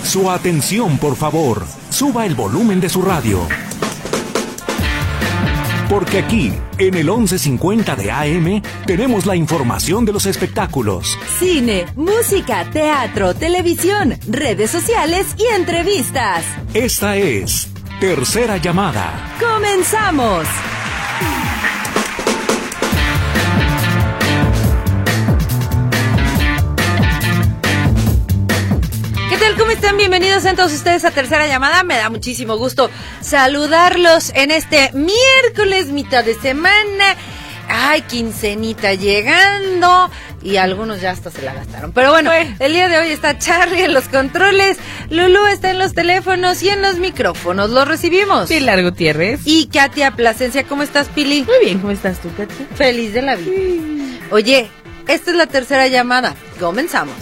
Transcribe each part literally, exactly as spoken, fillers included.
Su atención, por favor. Suba el volumen de su radio. Porque aquí, en el once cincuenta de A M, tenemos la información de los espectáculos. Cine, música, teatro, televisión, redes sociales y entrevistas. Esta es Tercera Llamada. ¡Comenzamos! ¿Qué tal? ¿Cómo están? Bienvenidos a todos ustedes a Tercera Llamada. Me da muchísimo gusto saludarlos en este miércoles, mitad de semana. Ay, quincenita llegando y algunos ya hasta se la gastaron. Pero bueno, el día de hoy está Charlie en los controles, Lulú está en los teléfonos y en los micrófonos. Los recibimos. Pilar Gutiérrez. Y Katia Plasencia. ¿Cómo estás, Pili? Muy bien, ¿cómo estás tú, Katia? Feliz de la vida. Sí. Oye, esta es la Tercera Llamada. Comenzamos.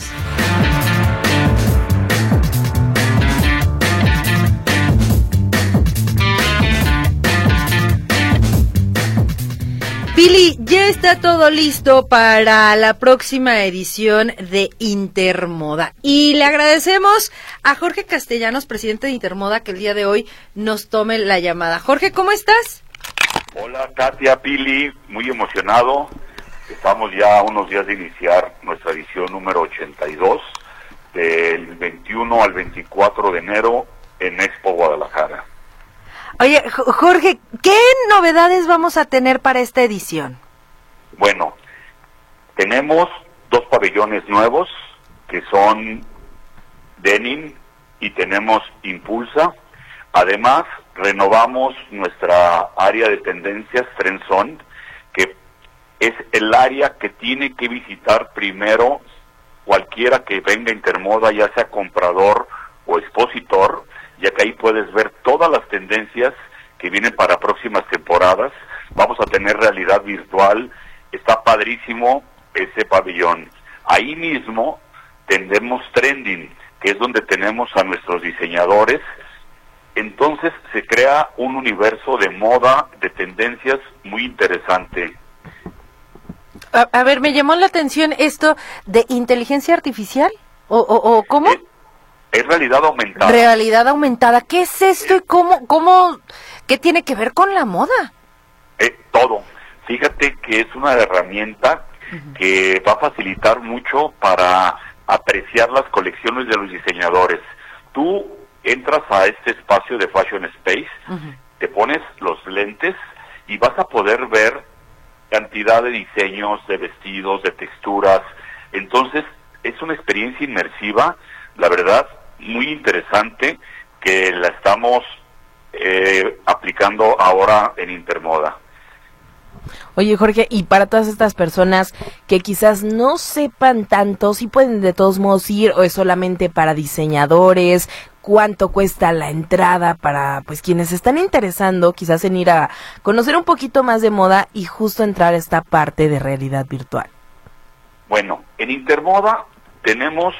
Pili, ya está todo listo para la próxima edición de Intermoda. Y le agradecemos a Jorge Castellanos, presidente de Intermoda, que el día de hoy nos tome la llamada. Jorge, ¿cómo estás? Hola, Katia, Pili, muy emocionado. Estamos ya a unos días de iniciar nuestra edición número ochenta y dos, del veintiuno al veinticuatro de enero en Expo Guadalajara. Oye, Jorge, ¿qué novedades vamos a tener para esta edición? Bueno, tenemos dos pabellones nuevos, que son Denim y tenemos Impulsa. Además, renovamos nuestra área de tendencias Trend Zone, que es el área que tiene que visitar primero cualquiera que venga a Intermoda, ya sea comprador o expositor, ya que ahí puedes ver todas las tendencias que vienen para próximas temporadas. Vamos a tener realidad virtual, está padrísimo ese pabellón. Ahí mismo tendremos Trending, que es donde tenemos a nuestros diseñadores. Entonces se crea un universo de moda, de tendencias muy interesante. A, a ver, me llamó la atención esto de inteligencia artificial, o, o, o ¿cómo? Es, Es realidad aumentada. Realidad aumentada. ¿Qué es esto y cómo, cómo, qué tiene que ver con la moda? Eh, todo. Fíjate que es una herramienta uh-huh. que va a facilitar mucho para apreciar las colecciones de los diseñadores. Tú entras a este espacio de Fashion Space, uh-huh. te pones los lentes y vas a poder ver cantidad de diseños, de vestidos, de texturas. Entonces, es una experiencia inmersiva, la verdad, muy interesante, que la estamos eh, aplicando ahora en Intermoda. Oye, Jorge, y para todas estas personas que quizás no sepan tanto, ¿sí pueden de todos modos ir o es solamente para diseñadores? ¿Cuánto cuesta la entrada para pues quienes están interesando quizás en ir a conocer un poquito más de moda y justo entrar a esta parte de realidad virtual? Bueno, en Intermoda tenemos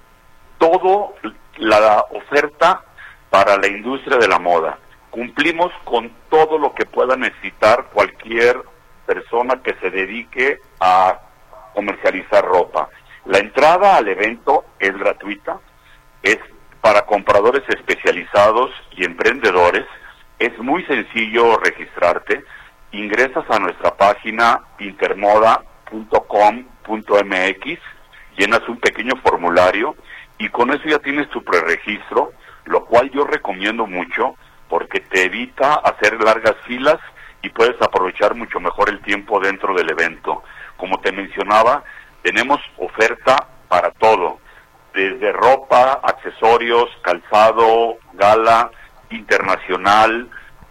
todo la oferta para la industria de la moda. Cumplimos con todo lo que pueda necesitar cualquier persona que se dedique a comercializar ropa. La entrada al evento es gratuita, es para compradores especializados y emprendedores. Es muy sencillo registrarte. Ingresas a nuestra página intermoda punto com punto m x, llenas un pequeño formulario y con eso ya tienes tu preregistro, lo cual yo recomiendo mucho porque te evita hacer largas filas y puedes aprovechar mucho mejor el tiempo dentro del evento. Como te mencionaba, tenemos oferta para todo, desde ropa, accesorios, calzado, gala, internacional,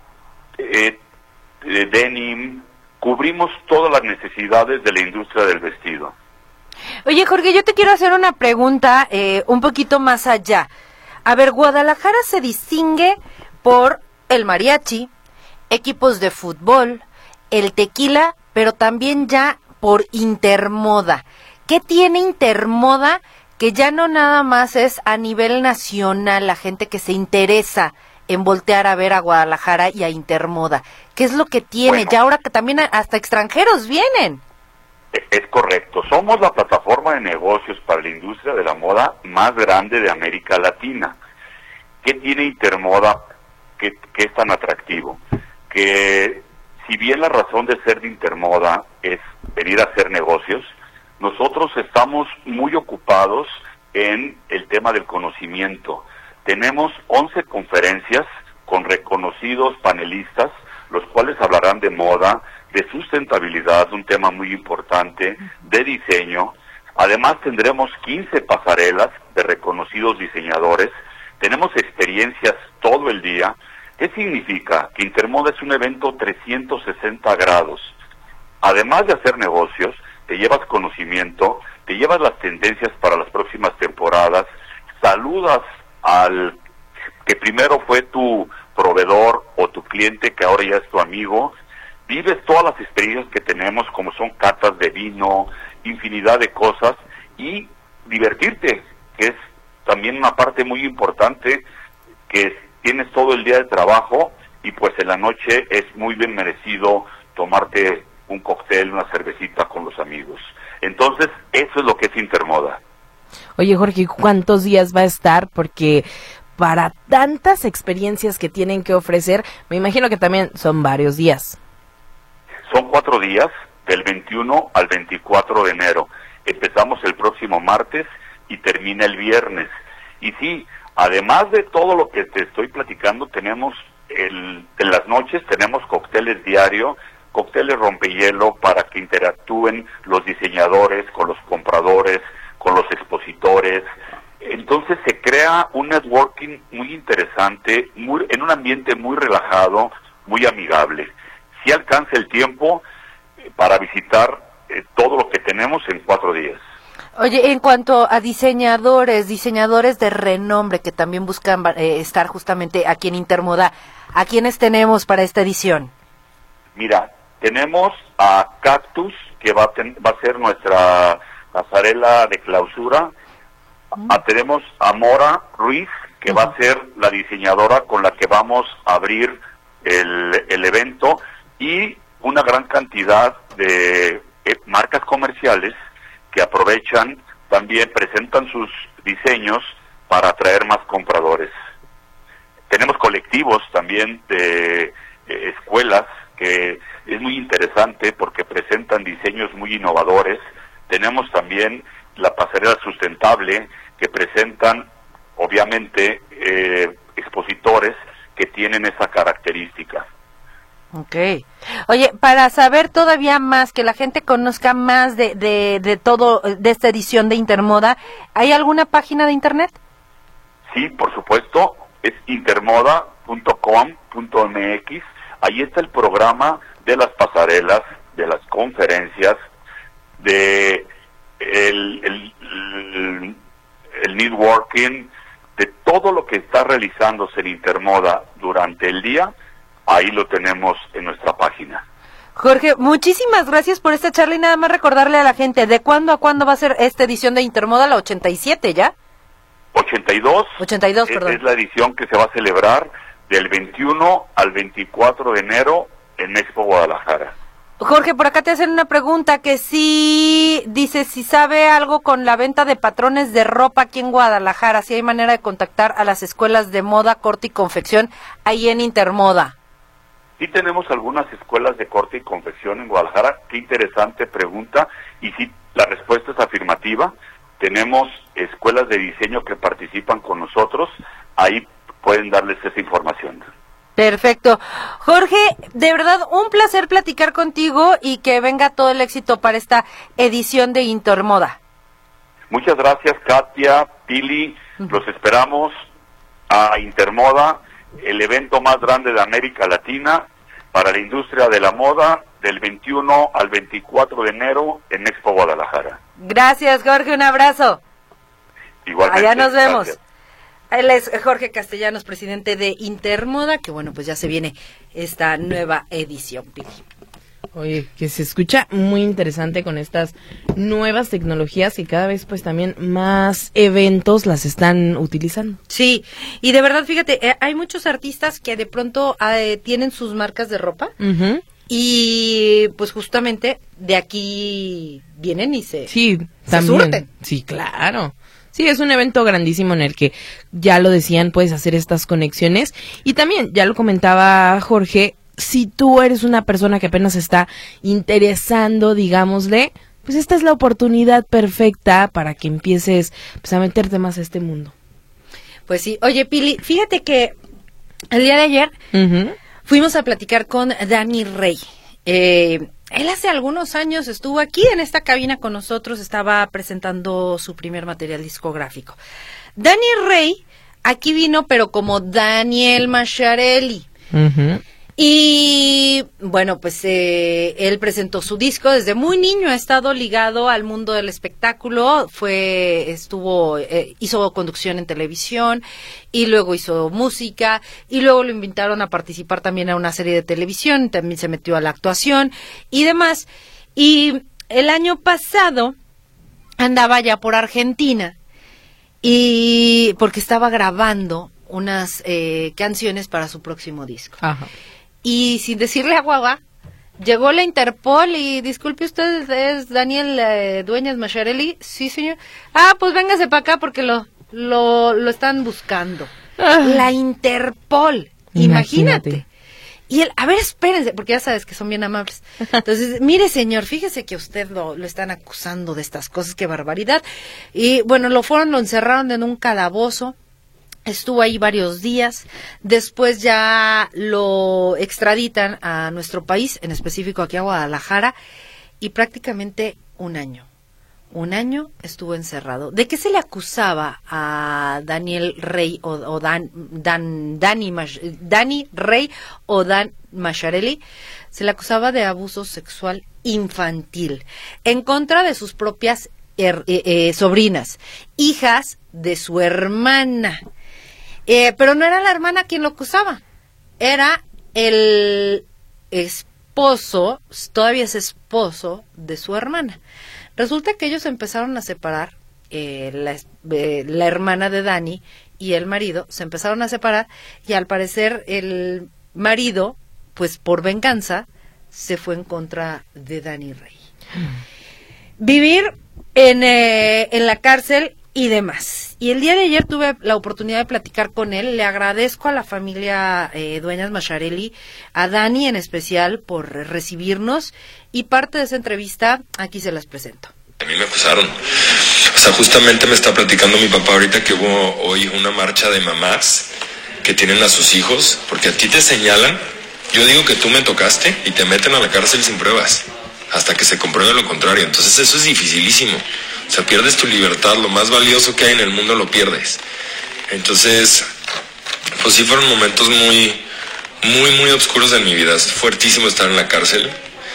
eh, eh, denim. Cubrimos todas las necesidades de la industria del vestido. Oye, Jorge, yo te quiero hacer una pregunta eh, un poquito más allá. A ver, Guadalajara se distingue por el mariachi, equipos de fútbol, el tequila, pero también ya por Intermoda. ¿Qué tiene Intermoda que ya no nada más es a nivel nacional la gente que se interesa en voltear a ver a Guadalajara y a Intermoda? ¿Qué es lo que tiene? Bueno, ya ahora que también hasta extranjeros vienen. Es correcto, somos la plataforma de negocios para la industria de la moda más grande de América Latina. ¿Qué tiene Intermoda que, que es tan atractivo? Que si bien la razón de ser de Intermoda es venir a hacer negocios, nosotros estamos muy ocupados en el tema del conocimiento. Tenemos once conferencias con reconocidos panelistas, los cuales hablarán de moda, de sustentabilidad, un tema muy importante, de diseño. Además tendremos quince pasarelas de reconocidos diseñadores. Tenemos experiencias todo el día. ¿Qué significa? Que Intermoda es un evento trescientos sesenta grados. Además de hacer negocios, te llevas conocimiento, te llevas las tendencias para las próximas temporadas, saludas al que primero fue tu proveedor o tu cliente, que ahora ya es tu amigo, vives todas las experiencias que tenemos, como son catas de vino, infinidad de cosas, y divertirte, que es también una parte muy importante, que tienes todo el día de trabajo, y pues en la noche es muy bien merecido tomarte un cóctel, una cervecita con los amigos. Entonces, eso es lo que es Intermoda. Oye, Jorge, ¿cuántos días va a estar? Porque para tantas experiencias que tienen que ofrecer, me imagino que también son varios días. Son cuatro días, del veintiuno al veinticuatro de enero. Empezamos el próximo martes y termina el viernes. Y sí, además de todo lo que te estoy platicando, tenemos el, en las noches tenemos cócteles diario, cócteles rompehielo para que interactúen los diseñadores con los compradores, con los expositores. Entonces se crea un networking muy interesante, muy, en un ambiente muy relajado, muy amigable. Si alcanza el tiempo eh, para visitar eh, todo lo que tenemos en cuatro días. Oye, en cuanto a diseñadores, diseñadores de renombre que también buscan eh, estar justamente aquí en Intermoda, ¿a quiénes tenemos para esta edición? Mira, tenemos a Cactus, que va a, ten, va a ser nuestra pasarela de clausura. Uh-huh. A, tenemos a Mora Ruiz, que uh-huh. va a ser la diseñadora con la que vamos a abrir el, el evento, y una gran cantidad de eh, marcas comerciales que aprovechan, también presentan sus diseños para atraer más compradores. Tenemos colectivos también de eh, escuelas, que es muy interesante porque presentan diseños muy innovadores. Tenemos también la pasarela sustentable, que presentan, obviamente, eh, expositores que tienen esa característica. Okay. Oye, para saber todavía más, que la gente conozca más de, de, de todo, de esta edición de Intermoda, ¿hay alguna página de internet? Sí, por supuesto, es intermoda punto com punto m x. Ahí está el programa de las pasarelas, de las conferencias, de el, el, el, el networking, de todo lo que está realizándose en Intermoda durante el día. Ahí lo tenemos en nuestra página. Jorge, muchísimas gracias por esta charla, y nada más recordarle a la gente, ¿de cuándo a cuándo va a ser esta edición de Intermoda, la ochenta y siete ya? ochenta y dos. ochenta y dos, es, perdón. Es la edición que se va a celebrar del veintiuno al veinticuatro de enero en Expo Guadalajara. Jorge, por acá te hacen una pregunta que sí, dice si sabe algo con la venta de patrones de ropa aquí en Guadalajara, si hay manera de contactar a las escuelas de moda, corte y confección ahí en Intermoda. Sí tenemos algunas escuelas de corte y confección en Guadalajara. Qué interesante pregunta, y sí, la respuesta es afirmativa. Tenemos escuelas de diseño que participan con nosotros, ahí pueden darles esa información. Perfecto. Jorge, de verdad un placer platicar contigo, y que venga todo el éxito para esta edición de Intermoda. Muchas gracias, Katia, Pili, uh-huh. Los esperamos a Intermoda, el evento más grande de América Latina para la industria de la moda, del veintiuno al veinticuatro de enero en Expo Guadalajara. Gracias, Jorge, un abrazo. Igualmente. Allá nos vemos. Gracias. Él es Jorge Castellanos, presidente de Intermoda, que bueno, pues ya se viene esta nueva edición, Pili. Oye, que se escucha muy interesante con estas nuevas tecnologías, y cada vez pues también más eventos las están utilizando. Sí, y de verdad, fíjate, eh, hay muchos artistas que de pronto eh, tienen sus marcas de ropa, uh-huh. y pues justamente de aquí vienen y se, sí, se también. surten. Sí, claro. Sí, es un evento grandísimo en el que, ya lo decían, puedes hacer estas conexiones. Y también, ya lo comentaba Jorge, si tú eres una persona que apenas está interesando, digámosle, pues esta es la oportunidad perfecta para que empieces pues, a meterte más a este mundo. Pues sí. Oye, Pili, fíjate que el día de ayer uh-huh. fuimos a platicar con Dani Rey. Eh, él hace algunos años estuvo aquí en esta cabina con nosotros, estaba presentando su primer material discográfico. Dani Rey aquí vino, pero como Daniel Macharelli. Uh-huh. Y bueno, pues eh, él presentó su disco. Desde muy niño ha estado ligado al mundo del espectáculo. Fue, estuvo, eh, hizo conducción en televisión y luego hizo música y luego lo invitaron a participar también a una serie de televisión. También se metió a la actuación y demás. Y el año pasado andaba ya por Argentina y porque estaba grabando unas eh, canciones para su próximo disco. Ajá. Y sin decirle a Guagua, llegó la Interpol y, disculpe usted, ¿es Daniel eh, Dueñas Macharelli? Sí, señor. Ah, pues véngase para acá porque lo lo, lo están buscando. Ah. La Interpol, imagínate. imagínate. Y él, a ver, espérense, porque ya sabes que son bien amables. Entonces, mire, señor, fíjese que usted lo, lo están acusando de estas cosas, qué barbaridad. Y bueno, lo fueron, lo encerraron en un calabozo. Estuvo ahí varios días, después ya lo extraditan a nuestro país, en específico aquí a Guadalajara, y prácticamente un año, un año estuvo encerrado. ¿De qué se le acusaba a Daniel Rey o, o Dan, Dan, Dani, Mach, Dani Rey o Dan Macharelli? Se le acusaba de abuso sexual infantil en contra de sus propias er, eh, eh, sobrinas, hijas de su hermana. Eh, pero no era la hermana quien lo acusaba, era el esposo, todavía es esposo de su hermana. Resulta que ellos empezaron a separar, eh, la, eh, la hermana de Dani y el marido se empezaron a separar y al parecer el marido, pues por venganza, se fue en contra de Dani Rey. Mm. Vivir en, eh, en la cárcel y demás. Y el día de ayer tuve la oportunidad de platicar con él. Le agradezco a la familia eh, Dueñas Macharelli, a Dani en especial, por recibirnos. Y parte de esa entrevista, aquí se las presento. A mí me acusaron. O sea, justamente me está platicando mi papá ahorita que hubo hoy una marcha de mamás que tienen a sus hijos, porque a ti te señalan. Yo digo que tú me tocaste y te meten a la cárcel sin pruebas, hasta que se compruebe lo contrario. Entonces eso es dificilísimo. O sea, pierdes tu libertad, lo más valioso que hay en el mundo lo pierdes. Entonces, pues sí fueron momentos muy, muy, muy oscuros en mi vida. Es fuertísimo estar en la cárcel.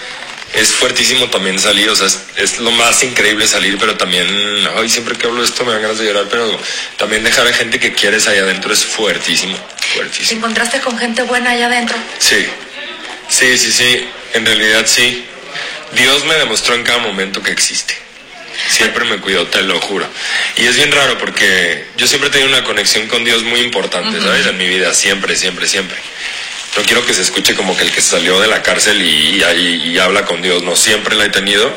Es fuertísimo también salir, o sea, es, es lo más increíble salir, pero también, ay, siempre que hablo de esto me dan ganas de llorar, pero también dejar a gente que quieres allá adentro es fuertísimo, fuertísimo. ¿Te encontraste con gente buena allá adentro? Sí, sí, sí, sí, en realidad sí. Dios me demostró en cada momento que existe. Siempre me cuidó, te lo juro. Y es bien raro porque yo siempre he tenido una conexión con Dios muy importante, uh-huh. ¿sabes? En mi vida, siempre, siempre, siempre. No quiero que se escuche como que el que salió de la cárcel y, y, y habla con Dios, no, siempre la he tenido.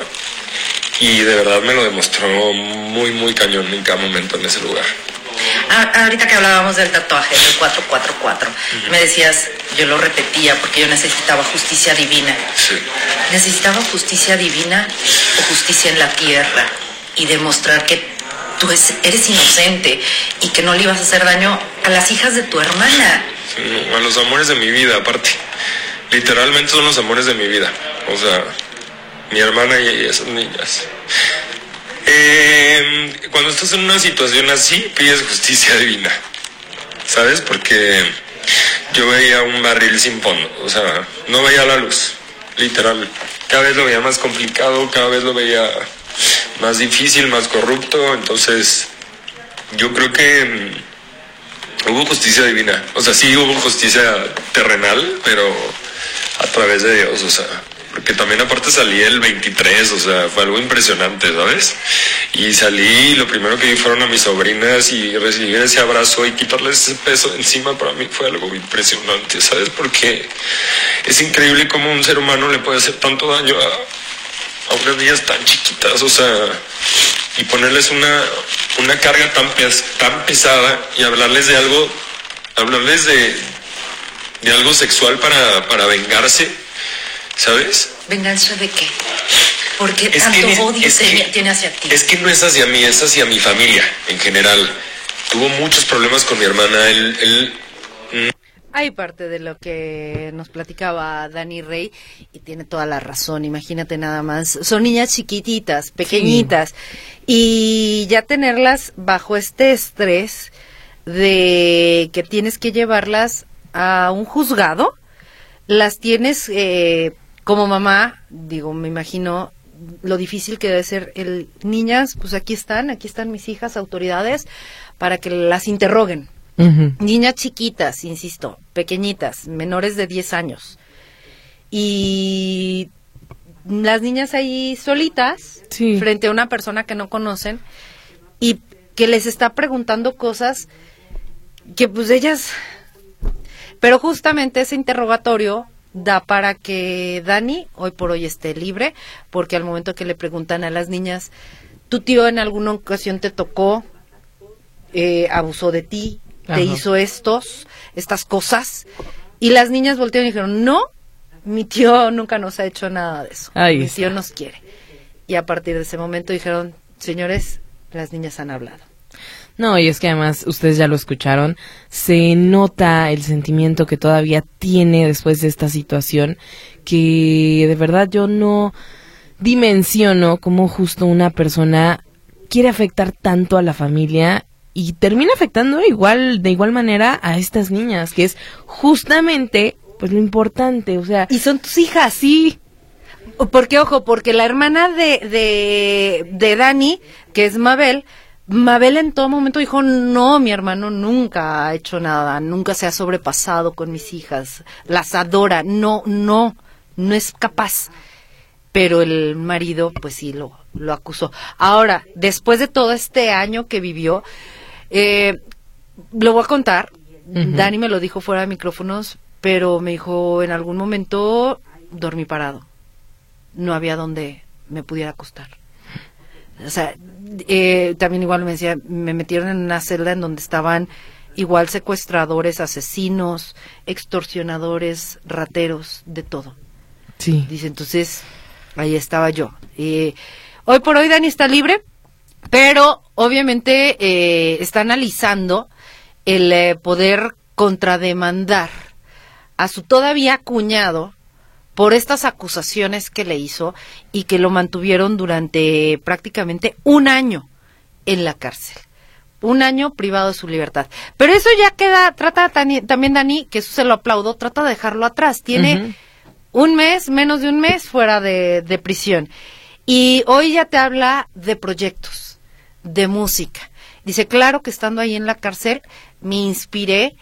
Y de verdad me lo demostró muy, muy cañón en cada momento en ese lugar. Ah, ahorita que hablábamos del tatuaje, del cuatro cuatro cuatro, uh-huh. me decías, yo lo repetía porque yo necesitaba justicia divina. Sí. Necesitaba justicia divina o justicia en la tierra y demostrar que tú es, eres inocente y que no le ibas a hacer daño a las hijas de tu hermana. Sí, a los amores de mi vida, aparte. Literalmente son los amores de mi vida. O sea, mi hermana y esas niñas. Eh, cuando estás en una situación así, pides justicia divina, ¿sabes? Porque yo veía un barril sin fondo, o sea, no veía la luz, literal. Cada vez lo veía más complicado, cada vez lo veía más difícil, más corrupto. Entonces, yo creo que um, hubo justicia divina. O sea, sí hubo justicia terrenal, pero a través de Dios, o sea... Porque también aparte salí el veintitrés, o sea, fue algo impresionante, ¿sabes? Y salí y lo primero que vi fueron a mis sobrinas y recibir ese abrazo y quitarles ese peso de encima para mí fue algo impresionante, ¿sabes? Porque es increíble cómo un ser humano le puede hacer tanto daño a, a unas niñas tan chiquitas, o sea, y ponerles una, una carga tan, pes, tan pesada y hablarles de algo, hablarles de, de algo sexual para, para vengarse, ¿sabes? ¿Venganza de qué? ¿Por qué Es tanto que- odio es tiene, que- tiene hacia ti? Es que no es hacia mí, es hacia mi familia en general. Tuvo muchos problemas con mi hermana, él... él Hay parte de lo que nos platicaba Dani Rey y tiene toda la razón, imagínate nada más, son niñas chiquititas, pequeñitas, y ya tenerlas bajo este estrés de que tienes que llevarlas a un juzgado, las tienes eh, como mamá, digo, me imagino lo difícil que debe ser el niñas, pues aquí están, aquí están mis hijas, autoridades, para que las interroguen. Ujú. Niñas chiquitas, insisto, pequeñitas, menores de diez años. Y las niñas ahí solitas, Sí. frente a una persona que no conocen, y que les está preguntando cosas que pues ellas... Pero justamente ese interrogatorio da para que Dani hoy por hoy esté libre, porque al momento que le preguntan a las niñas, tu tío en alguna ocasión te tocó, eh, abusó de ti, te Ajá. hizo estos, estas cosas, y las niñas voltearon y dijeron, no, mi tío nunca nos ha hecho nada de eso, Ahí mi está. tío nos quiere. Y a partir de ese momento dijeron, señores, las niñas han hablado. No, y es que además, ustedes ya lo escucharon, se nota el sentimiento que todavía tiene después de esta situación, que de verdad yo no dimensiono cómo justo una persona quiere afectar tanto a la familia y termina afectando igual, de igual manera a estas niñas, que es justamente pues lo importante, o sea, Y son tus hijas. sí, Porque, ojo, porque la hermana de, de, de Dani, que es Mabel, Mabel en todo momento dijo, no, mi hermano nunca ha hecho nada, nunca se ha sobrepasado con mis hijas, las adora, no, no, no es capaz. Pero el marido, pues sí, lo, lo acusó. Ahora, después de todo este año que vivió, eh, lo voy a contar, Ujú. Dani me lo dijo fuera de micrófonos, pero me dijo, en algún momento dormí parado. No había donde me pudiera acostar. O sea, eh, también igual me decía, me metieron en una celda en donde estaban igual secuestradores, asesinos, extorsionadores, rateros, de todo. sí. Dice, entonces, ahí estaba yo. Eh, hoy por hoy Dani está libre, pero obviamente eh, está analizando el eh, poder contrademandar a su todavía cuñado por estas acusaciones que le hizo y que lo mantuvieron durante prácticamente un año en la cárcel. Un año privado de su libertad. Pero eso ya queda, trata tani- también Dani, que eso se lo aplaudo, trata de dejarlo atrás. Tiene Ujú. un mes, menos de un mes fuera de, de prisión. Y hoy ya te habla de proyectos, de música. Dice, claro que estando ahí en la cárcel me inspiré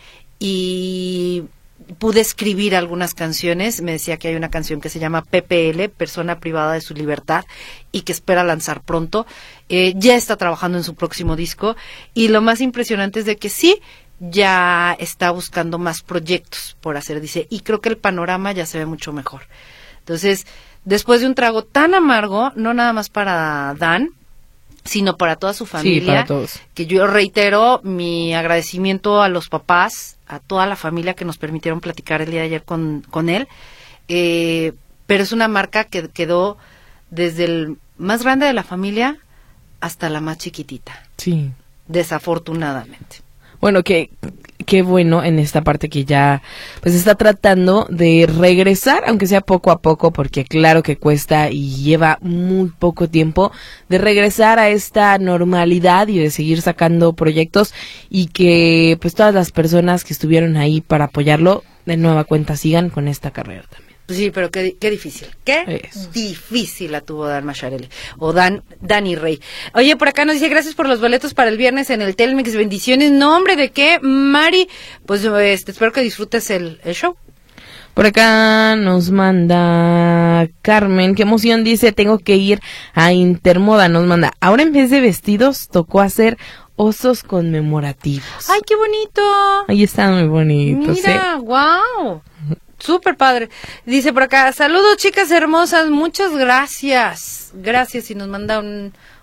y pude escribir algunas canciones. Me decía que hay una canción que se llama P P L, Persona Privada de su Libertad, y que espera lanzar pronto. Eh, ya está trabajando en su próximo disco. Y lo más impresionante es de que sí, ya está buscando más proyectos por hacer, dice, y creo que el panorama ya se ve mucho mejor. Entonces, después de un trago tan amargo, no nada más para Dan, sino para toda su familia, Sí, para todos. que yo reitero mi agradecimiento a los papás, a toda la familia que nos permitieron platicar el día de ayer con, con él, eh, pero es una marca que quedó desde el más grande de la familia hasta la más chiquitita, Sí. desafortunadamente. Bueno, que qué bueno en esta parte que ya pues está tratando de regresar, aunque sea poco a poco, porque claro que cuesta y lleva muy poco tiempo, de regresar a esta normalidad y de seguir sacando proyectos y que pues todas las personas que estuvieron ahí para apoyarlo de nueva cuenta sigan con esta carrera también. Sí, pero qué, qué difícil, qué Eso. difícil la tuvo Dan Macharelli, o Dan, Dani Rey. Oye, por acá nos dice, gracias por los boletos para el viernes en el Telmex, bendiciones. No, hombre, ¿de qué, Mari? Pues este, espero que disfrutes el, el show. Por acá nos manda Carmen, qué emoción, dice, tengo que ir a Intermoda, nos manda, ahora en vez de vestidos tocó hacer osos conmemorativos. ¡Ay, qué bonito! Ahí están muy bonitos, Mira, ¿eh? wow. Súper padre. Dice por acá, saludos chicas hermosas, muchas gracias. Gracias y nos manda un,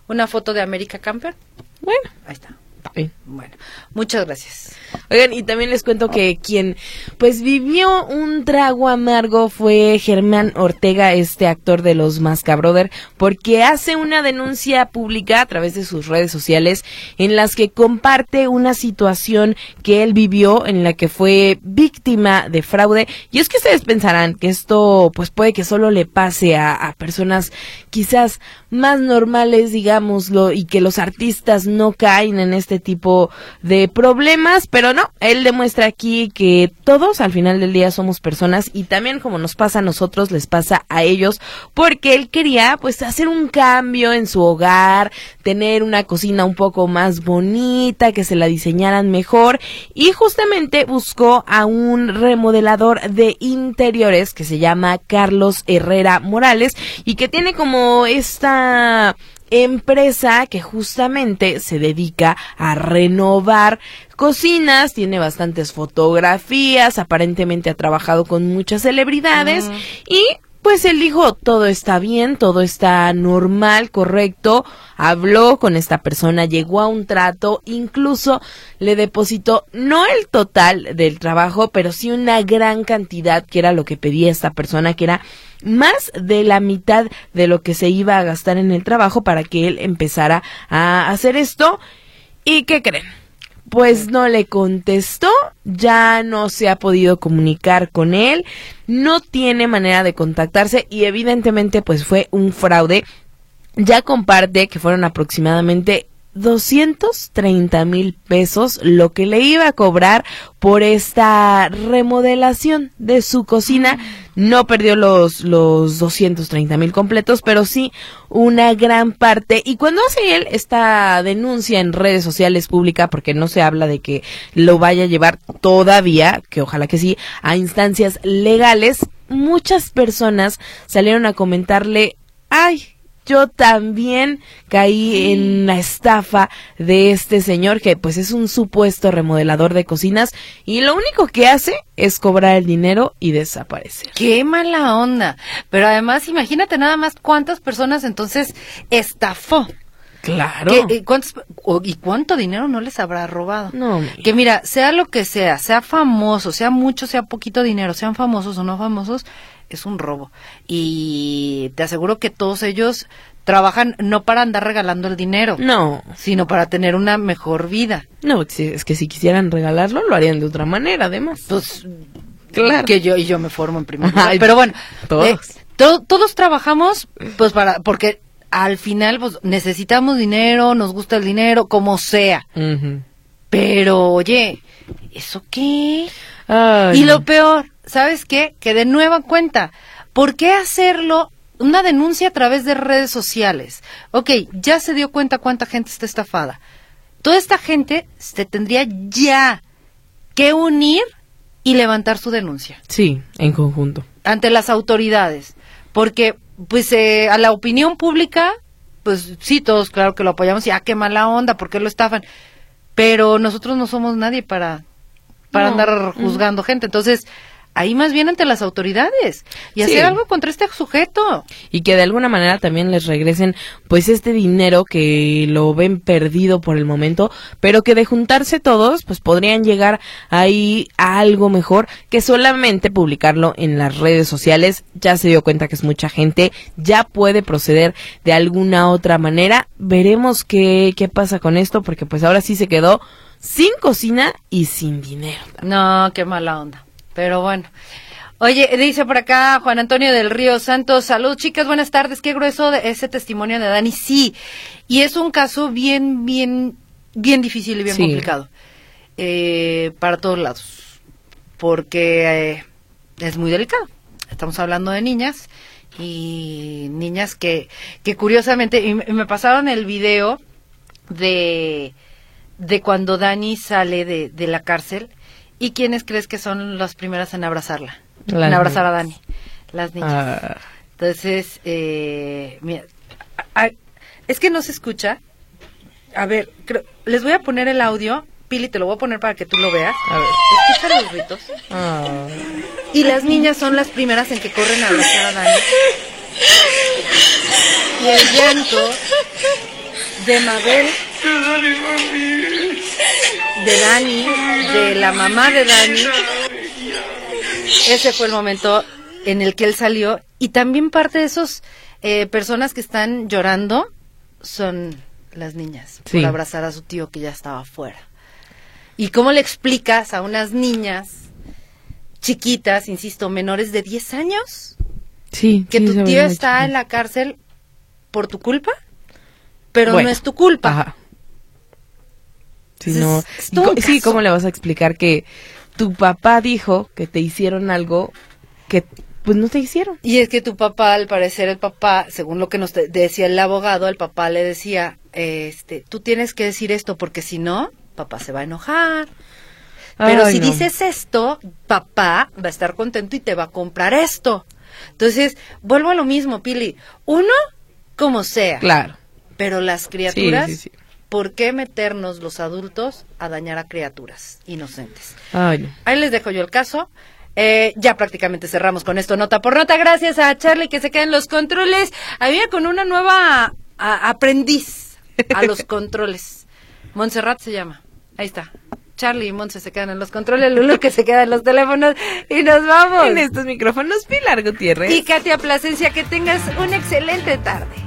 una foto de América campeón. Bueno, Ahí está. bien. Bueno, muchas gracias. Oigan, y también les cuento que quien pues vivió un trago amargo fue Germán Ortega, este actor de los Mascabrother, porque hace una denuncia pública a través de sus redes sociales en las que comparte una situación que él vivió en la que fue víctima de fraude. Y es que ustedes pensarán que esto pues puede que solo le pase a, a personas quizás más normales, digámoslo, y que los artistas no caen en este tipo de problemas, pero no, él demuestra aquí que todos al final del día somos personas y también como nos pasa a nosotros, les pasa a ellos, porque él quería pues hacer un cambio en su hogar, tener una cocina un poco más bonita, que se la diseñaran mejor, y justamente buscó a un remodelador de interiores que se llama Carlos Herrera Morales y que tiene como esta empresa que justamente se dedica a renovar cocinas, tiene bastantes fotografías, aparentemente ha trabajado con muchas celebridades, uh-huh. y pues él dijo, todo está bien, todo está normal, correcto, habló con esta persona, llegó a un trato, incluso le depositó no el total del trabajo, pero sí una gran cantidad, que era lo que pedía esta persona, que era más de la mitad de lo que se iba a gastar en el trabajo para que él empezara a hacer esto. ¿Y qué creen? Pues no le contestó, ya no se ha podido comunicar con él, no tiene manera de contactarse y evidentemente pues fue un fraude. Ya comparte que fueron aproximadamente doscientos treinta mil pesos lo que le iba a cobrar por esta remodelación de su cocina. No perdió los los doscientos treinta mil completos, pero sí una gran parte. Y cuando hace él esta denuncia en redes sociales pública, porque no se habla de que lo vaya a llevar todavía, que ojalá que sí, a instancias legales, muchas personas salieron a comentarle, ay, yo también caí en la estafa de este señor que pues es un supuesto remodelador de cocinas y lo único que hace es cobrar el dinero y desaparecer. ¡Qué mala onda! Pero además imagínate nada más cuántas personas entonces estafó. Claro. Que, y, ¿cuántos, ¿Y cuánto dinero no les habrá robado? No. Que mira, sea lo que sea, sea famoso, sea mucho, sea poquito dinero, sean famosos o no famosos, es un robo. Y te aseguro que todos ellos trabajan no para andar regalando el dinero. No. Sino para tener una mejor vida. No, es que si quisieran regalarlo, lo harían de otra manera, además. Pues, claro. Que yo y yo me formo en primer lugar. Ay, pero bueno, todos. Eh, to, todos trabajamos, pues para, porque al final, pues necesitamos dinero, nos gusta el dinero, como sea. Uh-huh. Pero, oye, ¿eso qué? Ay, y lo peor, ¿sabes qué? Que de nueva cuenta, ¿por qué hacerlo una denuncia a través de redes sociales? Ok, ya se dio cuenta cuánta gente está estafada. Toda esta gente se tendría ya que unir y levantar su denuncia. Sí, en conjunto. Ante las autoridades. Porque, pues, eh, a la opinión pública, pues sí, todos claro que lo apoyamos y, ah, qué mala onda, ¿por qué lo estafan? Pero nosotros no somos nadie para... para no. andar juzgando mm. gente, entonces ahí más bien ante las autoridades y sí. hacer algo contra este sujeto. Y que de alguna manera también les regresen pues este dinero que lo ven perdido por el momento, pero que de juntarse todos pues podrían llegar ahí a algo mejor que solamente publicarlo en las redes sociales. Ya se dio cuenta que es mucha gente, ya puede proceder de alguna otra manera. Veremos qué, qué pasa con esto, porque pues ahora sí se quedó sin cocina y sin dinero. No, qué mala onda. Pero bueno. Oye, dice por acá Juan Antonio del Río Santos, salud chicas, buenas tardes, qué grueso de ese testimonio de Dani. Sí, y es un caso bien, bien, bien difícil y bien sí. complicado. Eh, para todos lados. Porque eh, es muy delicado. Estamos hablando de niñas y niñas que, que curiosamente, y me pasaron el video de... de cuando Dani sale de, de la cárcel, ¿y quiénes crees que son las primeras en abrazarla? Las en abrazar niñas. A Dani, las niñas. Ah. Entonces, eh, mira, a, a, es que no se escucha. A ver, creo, les voy a poner el audio. Pili, te lo voy a poner para que tú lo veas. A ver, escucha los gritos. Ah. Y las niñas son las primeras en que corren a abrazar a Dani. Y el llanto de Mabel, de Dani, de la mamá de Dani. Ese fue el momento en el que él salió, y también parte de esos eh, personas que están llorando son las niñas, sí, por abrazar a su tío que ya estaba afuera. ¿Y cómo le explicas a unas niñas chiquitas, insisto, menores de diez años, sí, que sí, tu tío está en la cárcel por tu culpa, pero bueno, no es tu culpa? Ajá. Sí, Entonces, no. es todo un Sí, caso. ¿cómo le vas a explicar que tu papá dijo que te hicieron algo que pues no te hicieron? Y es que tu papá, al parecer el papá, según lo que nos de- decía el abogado, el papá le decía, eh, este, tú tienes que decir esto porque si no, papá se va a enojar. Pero Ay, si no. dices esto, papá va a estar contento y te va a comprar esto. Entonces, vuelvo a lo mismo, Pili. Uno, como sea. Claro. Pero las criaturas, Sí, sí, sí. ¿por qué meternos los adultos a dañar a criaturas inocentes? Ay, no. Ahí les dejo yo el caso. Eh, ya prácticamente cerramos con esto nota por nota. Gracias a Charlie que se queda en los controles. Había con una nueva a- aprendiz a los controles. Montserrat se llama. Ahí está. Charlie y Montse se quedan en los controles. Lulu que se queda en los teléfonos. Y nos vamos. En estos micrófonos, Pilar Gutiérrez. Y Katia Plasencia, que tengas una excelente tarde.